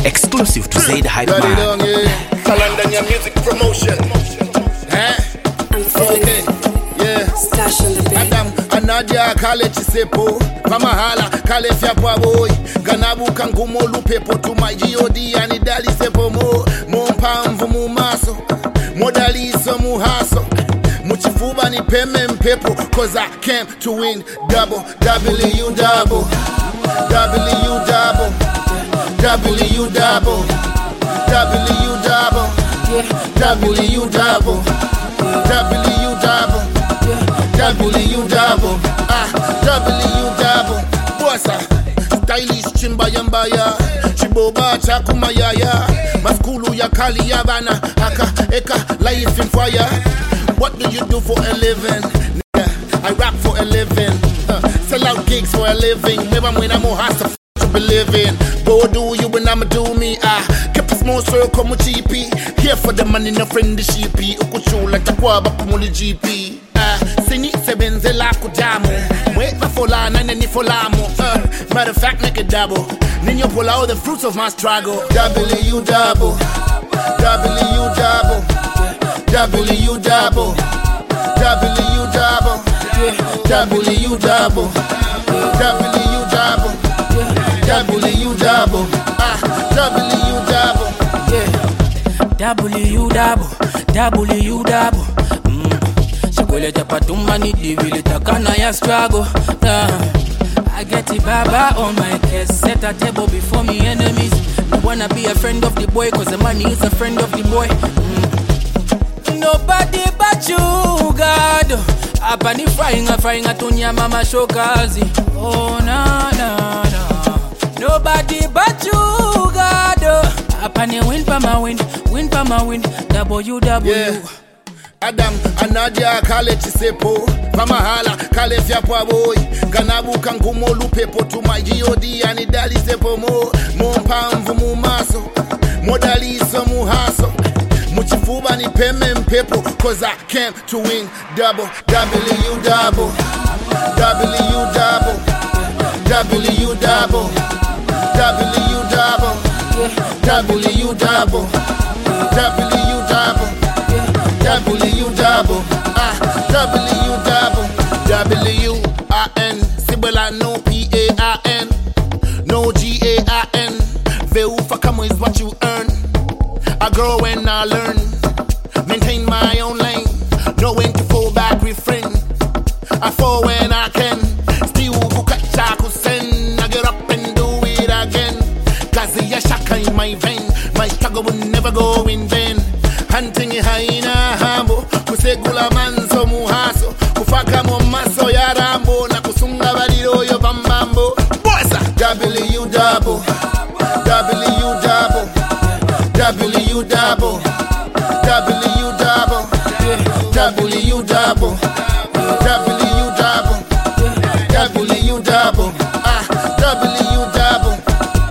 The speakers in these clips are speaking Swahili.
Exclusive to Zaid Hype Man. Kalandanya music promotion. I'm feeling stash on the bed. Adam anadia kale chisepo Pamahala kale fiapwa boy Ganabu kangumo lupepo Tuma G.O.D. anidali sepo Mpamvu mumaso Modaliso muhaso Muchifuba ni peme mpepo Cause I came to win double W double W double W double W double W double W double W double W double Bossa stylish chimbayambaya Chiboba chakumayaya Maskulu ya kali ya bana Aka eka life in fire. What do you do for a living? I rap for a living. Sell out gigs for a living. Maybe when I'm more hard to believe in. Go do you when I'ma do me. Keep a small circle with GP. Here for the money, no friend the sheepy. Ukuchula takwaba kumuli GP. Sini sebenze la kujamu. Wait for la nani ni folamo. Matter of fact, make it double. Then you pull out the fruits of my struggle. W double. W double. W double. W double. W double. W double. W double. W double. W double. W double. Shikole tapatuma ni divile takana ya struggle. I get it baba on my case. Set a table before me enemies. I wanna be a friend of the boy, cause the money is a friend of the boy. Nobody but you, God. Hapa ni frying atunya mama shokazi. Oh na na na. Nobody but you, God. Hapa ni win pa ma win WW. Adam anadia kale chisepo Pamahala kale fiapwa boy Ganabu kangumo lupepo Tuma G.O.D. anidali sepo Mpamvu mumaso Modaliso muhaso Muchifuba ni peme mpepo Cause I came to win double W double W double W double W double W double W double W double W double W-I-N Sibela no P-A-I-N No G-A-I-N Veufa kamo is what you earn. I grow and I learn. Maintain my own lane. Know when to fall back, refrain. I fall when I can. Still kukacha kusen. I get up and do it again. Kazi ya shaka in my vein. My struggle will never go in vain. Hunting haina hambo. Kusegula manso muhaso. Kufaka momaso ya rambo. Na kusunga badiro yo bambambo. Bossa W double W double W double W double W double W double W double W double.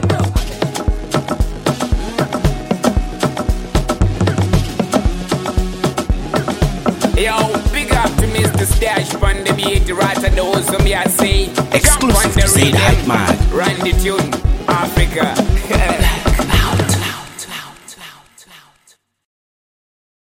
Yo, big up to Mr. Stash on the beat, right at the awesome, me I say. Exclusive to Zaid Hype Man. Run the tune, Africa.